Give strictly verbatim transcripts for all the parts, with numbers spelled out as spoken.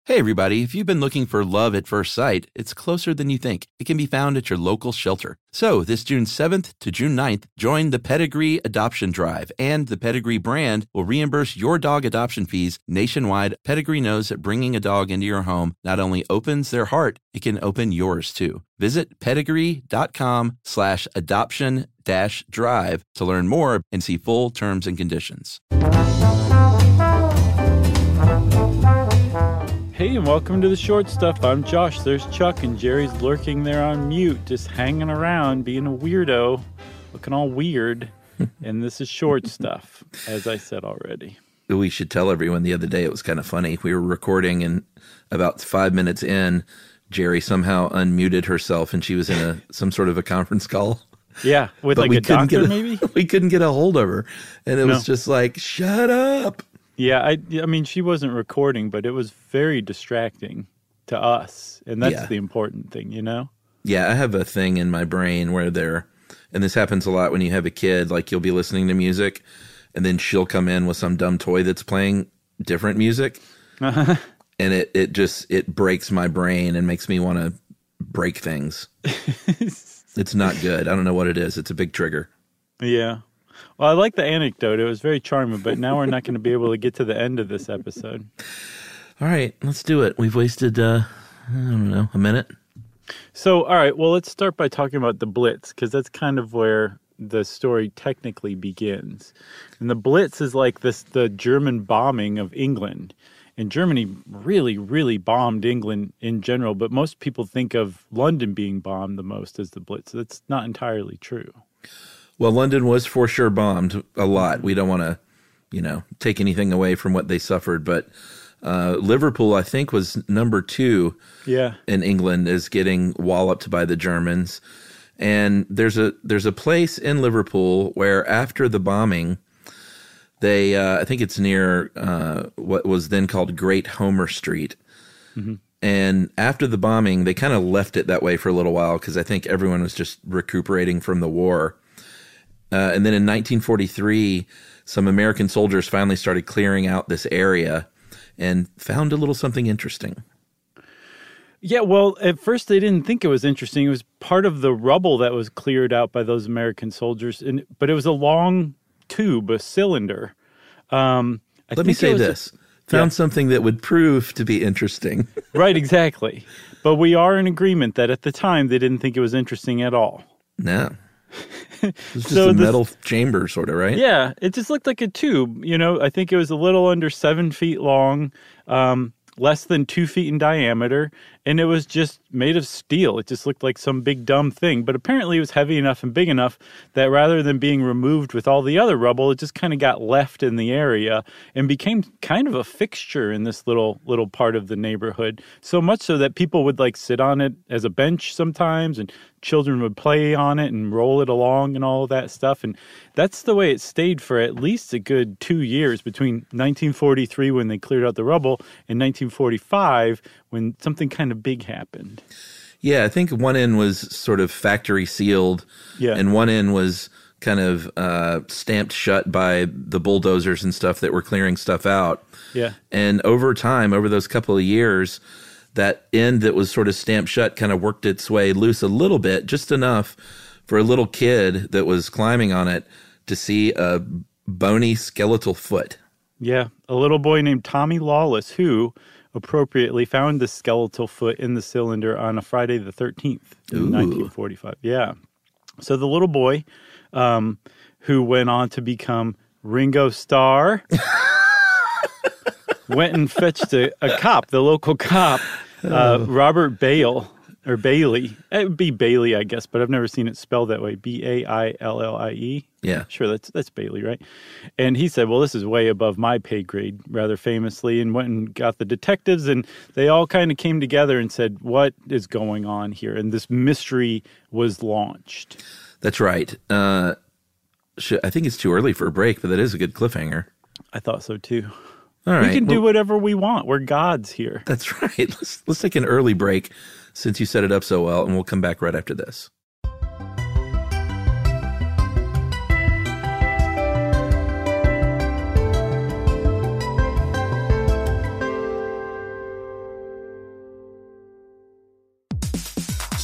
Hey everybody, if you've been looking for love at first sight, it's closer than you think. It can be found at your local shelter. So this June seventh to June ninth, join the Pedigree Adoption Drive, and the Pedigree brand will reimburse your dog adoption fees nationwide. Pedigree knows that bringing a dog into your home not only opens their heart, it can open yours too. Visit pedigree.com slash adoption dash drive to learn more and see full terms and conditions. Hey, and welcome to The Short Stuff. I'm Josh. There's Chuck, and Jerry's lurking there on mute, just hanging around, being a weirdo, looking all weird. And this is Short Stuff, as I said already. We should tell everyone the other day, it was kind of funny. We were recording, and about five minutes in, Jerry somehow unmuted herself, and she was in a some sort of a conference call. Yeah, with But like we a couldn't doctor, get a- maybe? We couldn't get a hold of her. And it No. was just like, shut up. Yeah, I, I mean, she wasn't recording, but it was very distracting to us. And that's Yeah. the important thing, you know? Yeah, I have a thing in my brain where they're, and this happens a lot when you have a kid, like you'll be listening to music, and then she'll come in with some dumb toy that's playing different music. Uh-huh. And it, it just, it breaks my brain and makes me want to break things. It's not good. I don't know what it is. It's a big trigger. Yeah. Well, I like the anecdote. It was very charming, but now we're not going to be able to get to the end of this episode. All right, let's do it. We've wasted, uh, I don't know, a minute. So, all right, well, let's start by talking about the Blitz, because that's kind of where the story technically begins. And the Blitz is like this, the German bombing of England. And Germany really, really bombed England in general, but most people think of London being bombed the most as the Blitz. That's not entirely true. Well, London was for sure bombed a lot. We don't want to, you know, take anything away from what they suffered, but uh, Liverpool, I think, was number two Yeah. in England as getting walloped by the Germans. And there's a there's a place in Liverpool where after the bombing, they uh, I think it's near uh, what was then called Great Homer Street. Mm-hmm. And after the bombing, they kind of left it that way for a little while because I think everyone was just recuperating from the war. Uh, and then in nineteen forty-three, some American soldiers finally started clearing out this area and found a little something interesting. Yeah, well, at first they didn't think it was interesting. It was part of the rubble that was cleared out by those American soldiers, and but it was a long tube, a cylinder. Um, I Let me think it say was a- this. Found Yeah. something that would prove to be interesting. Right, exactly. But we are in agreement that at the time they didn't think it was interesting at all. No. It was just So a this- metal chamber, sort of, right? Yeah, it just looked like a tube. You know, I think it was a little under seven feet long, um, less than two feet in diameter, and it was just made of steel. It just looked like some big dumb thing. But apparently it was heavy enough and big enough that rather than being removed with all the other rubble, it just kind of got left in the area and became kind of a fixture in this little little part of the neighborhood. So much so that people would like sit on it as a bench sometimes, and children would play on it and roll it along and all of that stuff. And that's the way it stayed for at least a good two years between nineteen forty-three when they cleared out the rubble and nineteen forty-five when something kind of big happened. Yeah, I think one end was sort of factory sealed, Yeah. and one end was kind of uh, stamped shut by the bulldozers and stuff that were clearing stuff out. Yeah. And over time, over those couple of years, that end that was sort of stamped shut kind of worked its way loose a little bit, just enough for a little kid that was climbing on it to see a bony skeletal foot. Yeah, a little boy named Tommy Lawless who appropriately found the skeletal foot in the cylinder on a Friday the thirteenth in Ooh. nineteen forty-five. Yeah. So the little boy um, who went on to become Ringo Starr went and fetched a, a cop, the local cop, uh, Robert Bale, or Bailey. It would be Bailey, I guess, but I've never seen it spelled that way. B A I L L I E. Yeah. Sure, that's that's Bailey, right? And he said, well, this is way above my pay grade, rather famously, and went and got the detectives, and they all kind of came together and said, what is going on here? And this mystery was launched. That's right. Uh, sh- I think it's too early for a break, but that is a good cliffhanger. I thought so, too. All right. We can do well, whatever we want. We're gods here. That's right. Let's, let's take an early break since you set it up so well, and we'll come back right after this.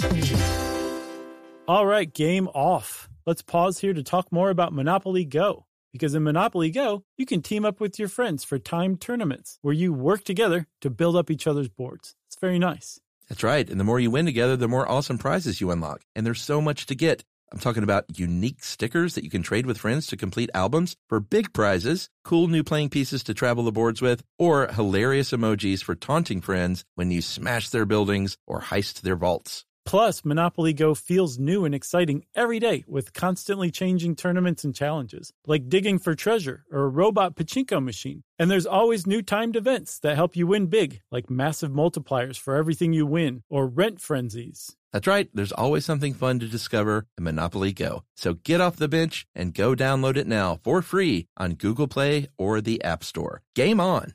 All right, game off. Let's pause here to talk more about Monopoly Go. Because in Monopoly Go, you can team up with your friends for timed tournaments where you work together to build up each other's boards. It's very nice. That's right. And the more you win together, the more awesome prizes you unlock. And there's so much to get. I'm talking about unique stickers that you can trade with friends to complete albums for big prizes, cool new playing pieces to travel the boards with, or hilarious emojis for taunting friends when you smash their buildings or heist their vaults. Plus, Monopoly Go feels new and exciting every day with constantly changing tournaments and challenges, like digging for treasure or a robot pachinko machine. And there's always new timed events that help you win big, like massive multipliers for everything you win or rent frenzies. That's right. There's always something fun to discover in Monopoly Go. So get off the bench and go download it now for free on Google Play or the App Store. Game on!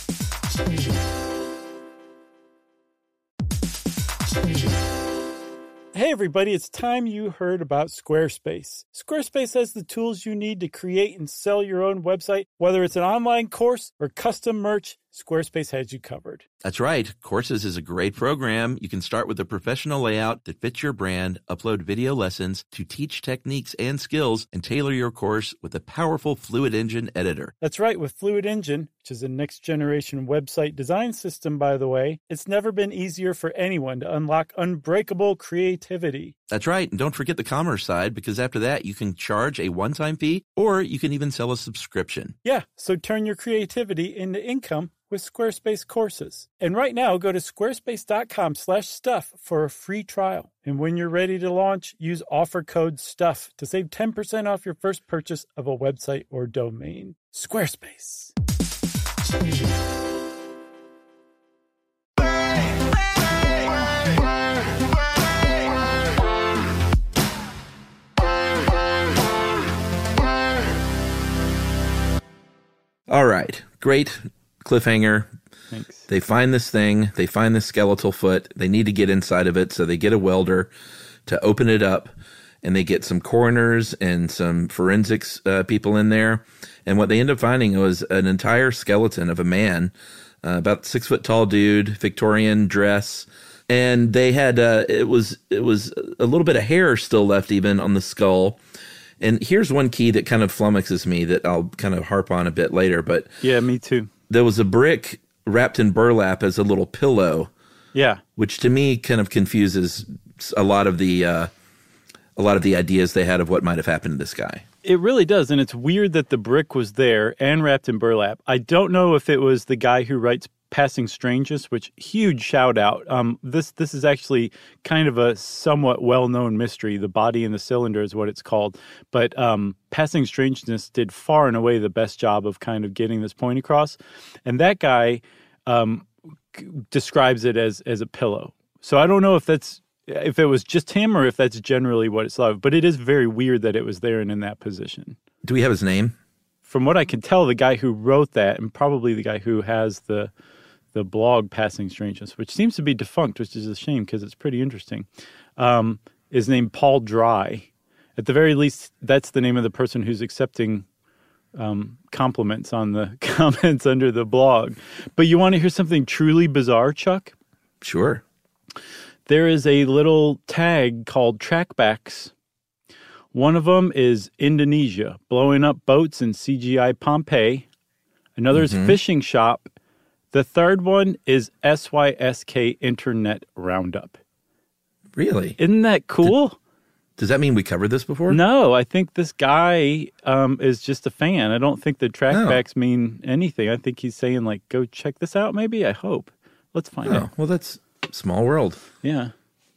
Hey everybody, it's time you heard about Squarespace. Squarespace has the tools you need to create and sell your own website. Whether it's an online course or custom merch, Squarespace has you covered. That's right. Courses is a great program. You can start with a professional layout that fits your brand, upload video lessons to teach techniques and skills, and tailor your course with a powerful Fluid Engine editor. That's right. With Fluid Engine, which is a next-generation website design system, by the way, it's never been easier for anyone to unlock unbreakable creativity. That's right. And don't forget the commerce side, because after that, you can charge a one-time fee, or you can even sell a subscription. Yeah, so turn your creativity into income with Squarespace courses. And right now, go to squarespace.com slash stuff for a free trial. And when you're ready to launch, use offer code STUFF to save ten percent off your first purchase of a website or domain. Squarespace. All right. Great cliffhanger. Thanks. They find this thing. They find this skeletal foot. They need to get inside of it, so they get a welder to open it up, and they get some coroners and some forensics uh, people in there. And what they end up finding was an entire skeleton of a man, uh, about six foot tall dude, Victorian dress. And they had, uh, it was, it was a little bit of hair still left even on the skull. And here's one key that kind of flummoxes me that I'll kind of harp on a bit later. But yeah, me too. There was a brick wrapped in burlap as a little pillow. Yeah. Which to me kind of confuses a lot of the, uh, a lot of the ideas they had of what might have happened to this guy. It really does, and it's weird that the brick was there and wrapped in burlap. I don't know if it was the guy who writes Passing Strangeness, which huge shout out. Um, this this is actually kind of a somewhat well-known mystery. The Body in the Cylinder is what it's called. But um, Passing Strangeness did far and away the best job of kind of getting this point across. And that guy um, c- describes it as as a pillow. So I don't know if that's if it was just him or if that's generally what it's like. But it is very weird that it was there and in that position. Do we have his name? From what I can tell, the guy who wrote that, and probably the guy who has the the blog Passing Strangeness, which seems to be defunct, which is a shame because it's pretty interesting, um, is named Paul Dry. At the very least, that's the name of the person who's accepting um, compliments on the comments under the blog. But you want to hear something truly bizarre, Chuck? Sure. There is a little tag called trackbacks. One of them is Indonesia, blowing up boats in C G I Pompeii. Another mm-hmm. is fishing shop. The third one is S Y S K Internet Roundup. Really? Isn't that cool? Did, does that mean we covered this before? No, I think this guy um, is just a fan. I don't think the trackbacks oh. mean anything. I think he's saying, like, go check this out, maybe? I hope. Let's find oh, out. Well, that's small world. Yeah.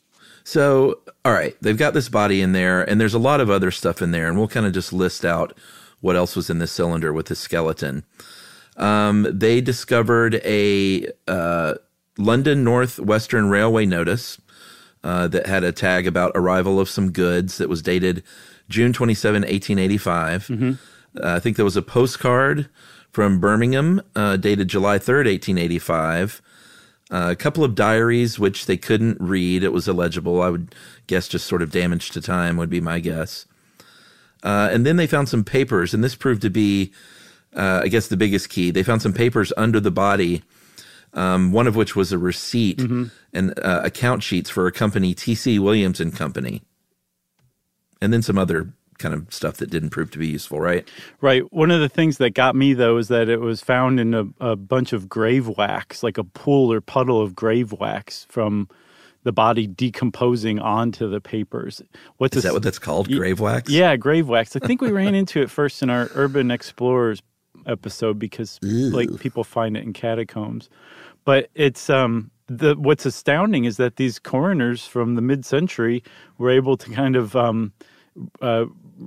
So, all right, they've got this body in there, and there's a lot of other stuff in there, and we'll kind of just list out what else was in this cylinder with this skeleton. Um, they discovered a uh, London North Western Railway notice uh, that had a tag about arrival of some goods that was dated June twenty-seventh, eighteen eighty-five. Mm-hmm. Uh, I think there was a postcard from Birmingham uh, dated July third, eighteen eighty-five. Uh, a couple of diaries, which they couldn't read. It was illegible. I would guess just sort of damage to time would be my guess. Uh, and then they found some papers, and this proved to be, uh, I guess, the biggest key. They found some papers under the body um, one of which was a receipt mm-hmm. and uh, account sheets for a company, T C Williams and Company, and then some other kind of stuff that didn't prove to be useful, right? Right. One of the things that got me, though, is that it was found in a, a bunch of grave wax, like a pool or puddle of grave wax from the body decomposing onto the papers. What's is a, that what that's called, grave wax? Yeah, grave wax. I think we ran into it first in our Urban Explorers episode because Ew. like people find it in catacombs. But it's um the what's astounding is that these coroners from the mid-century were able to kind of um uh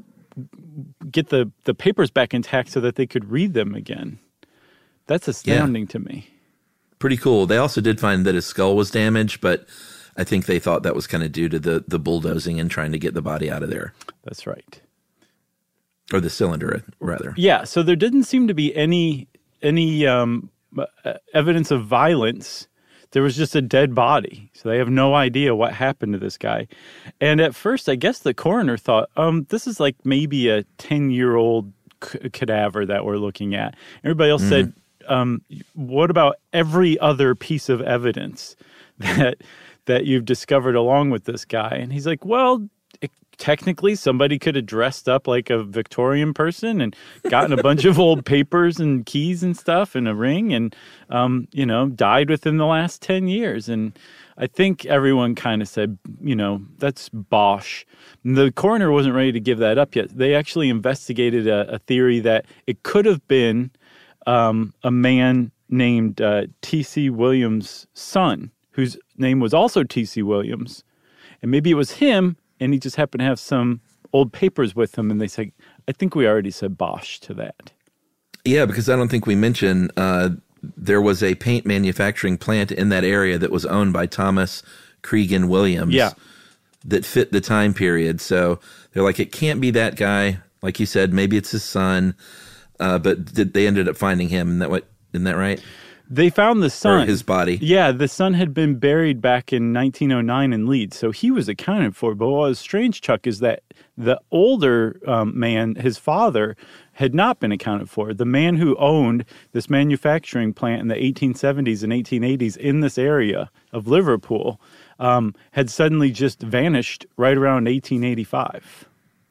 get the, the papers back intact so that they could read them again. That's astounding yeah. to me. Pretty cool. They also did find that his skull was damaged, but I think they thought that was kind of due to the, the bulldozing and trying to get the body out of there. That's right. Or the cylinder, rather. Yeah, so there didn't seem to be any any um, evidence of violence. There was just a dead body, so they have no idea what happened to this guy. And at first, I guess the coroner thought, um, this is like maybe a ten-year-old c- cadaver that we're looking at. Everybody else mm-hmm. said, um, what about every other piece of evidence that that you've discovered along with this guy? And he's like, well, it, technically somebody could have dressed up like a Victorian person and gotten a bunch of old papers and keys and stuff and a ring and, um, you know, died within the last ten years. And I think everyone kind of said, you know, that's bosh. And the coroner wasn't ready to give that up yet. They actually investigated a, a theory that it could have been um, a man named uh, T C Williams' son, whose name was also T C Williams. And maybe it was him, and he just happened to have some old papers with him, and they say, I think we already said bosh to that. Yeah, because I don't think we mentioned uh, there was a paint manufacturing plant in that area that was owned by Thomas Cregan Williams yeah. that fit the time period. So they're like, it can't be that guy. Like you said, maybe it's his son, uh, but did, they ended up finding him. Isn't that, what, isn't that right? They found the son. Or his body. Yeah, the son had been buried back in nineteen oh nine in Leeds, so he was accounted for. But what was strange, Chuck, is that the older um, man, his father, had not been accounted for. The man who owned this manufacturing plant in the eighteen seventies and eighteen eighties in this area of Liverpool um, had suddenly just vanished right around eighteen eighty-five.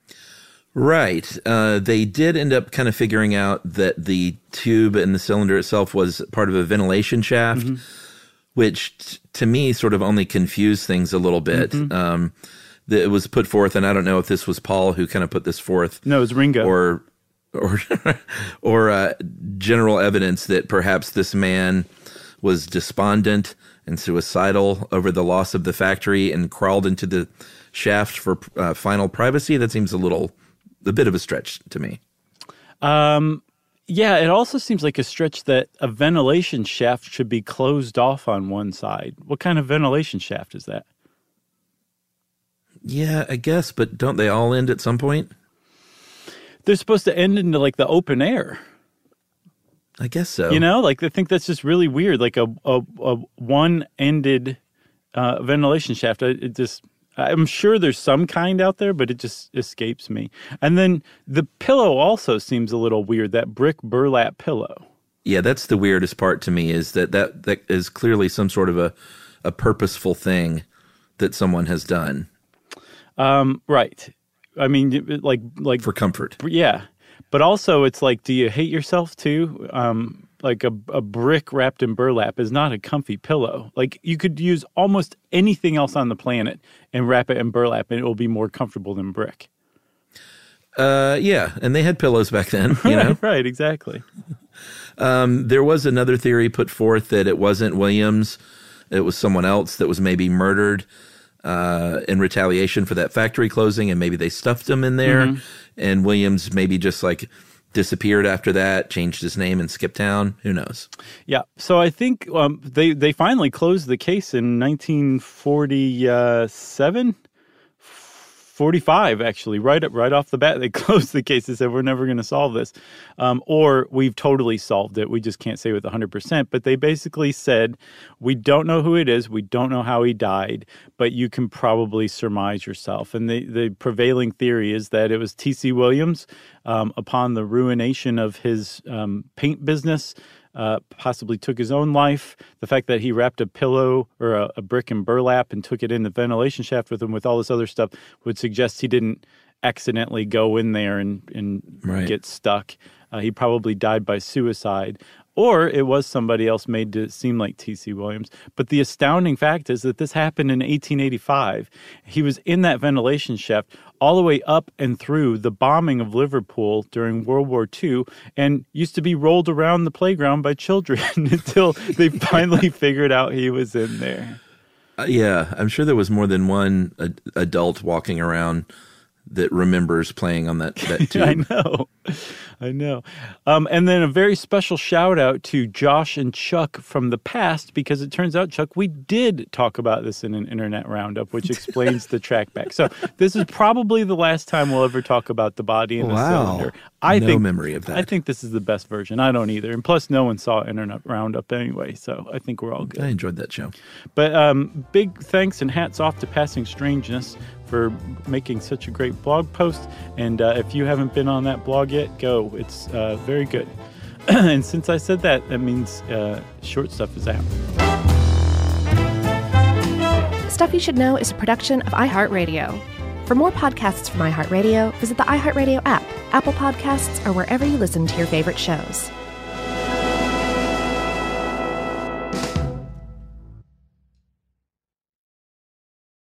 Right. Uh, they did end up kind of figuring out that the tube and the cylinder itself was part of a ventilation shaft, mm-hmm. which t- to me sort of only confused things a little bit. Mm-hmm. Um, the, it was put forth, and I don't know if this was Paul who kind of put this forth. No, it was Ringo. Or, or, or uh, general evidence that perhaps this man was despondent and suicidal over the loss of the factory and crawled into the shaft for uh, final privacy. That seems a little... a bit of a stretch to me. Um, yeah, it also seems like a stretch that a ventilation shaft should be closed off on one side. What kind of ventilation shaft is that? Yeah, I guess, but don't they all end at some point? They're supposed to end into like the open air. I guess so. You know, like I think that's just really weird. Like a a, a one-ended uh, ventilation shaft. It, it just... I'm sure there's some kind out there, but it just escapes me. And then the pillow also seems a little weird, that brick burlap pillow. Yeah, that's the weirdest part to me, is that that, that is clearly some sort of a, a purposeful thing that someone has done. Um, right. I mean, like... like for comfort. Yeah. But also, it's like, do you hate yourself too? Um, like a, a brick wrapped in burlap is not a comfy pillow. Like you could use almost anything else on the planet and wrap it in burlap and it will be more comfortable than brick. Uh, yeah. And they had pillows back then, you know? right, right, exactly. Um, there was another theory put forth that it wasn't Williams. It was someone else that was maybe murdered uh, in retaliation for that factory closing, and maybe they stuffed him in there. Mm-hmm. And Williams maybe just like disappeared after that, changed his name and skipped town. Who knows? Yeah. So I think um, they, they finally closed the case in nineteen forty-seven, forty-five, actually, right right off the bat. They closed the case. They said, we're never going to solve this. Um, or we've totally solved it. We just can't say with one hundred percent. But they basically said, we don't know who it is. We don't know how he died, but you can probably surmise yourself. And the, the prevailing theory is that it was T C Williams. Um, upon the ruination of his um, paint business, uh, possibly took his own life. The fact that he wrapped a pillow or a, a brick in burlap and took it in the ventilation shaft with him with all this other stuff would suggest he didn't accidentally go in there and, and right. get stuck. Uh, he probably died by suicide. Or it was somebody else made to seem like T C. Williams. But the astounding fact is that this happened in eighteen eighty-five. He was in that ventilation shaft all the way up and through the bombing of Liverpool during World War Two and used to be rolled around the playground by children until they finally figured out he was in there. Uh, yeah, I'm sure there was more than one ad- adult walking around that remembers playing on that, that tube. I know. I know. Um, and then a very special shout out to Josh and Chuck from the past, because it turns out, Chuck, we did talk about this in an internet roundup, which explains the track back. So this is probably the last time we'll ever talk about the body in the wow. cylinder. I no think, memory of that. I think this is the best version. I don't either. And plus, no one saw internet roundup anyway, so I think we're all good. I enjoyed that show. But um, big thanks and hats off to Passing Strangeness for making such a great blog post. And uh, if you haven't been on that blog yet, go. It's uh, very good. And since I said that, that means uh, Short Stuff is out. Stuff You Should Know is a production of iHeartRadio. For more podcasts from iHeartRadio, visit the iHeartRadio app, Apple Podcasts, or wherever you listen to your favorite shows.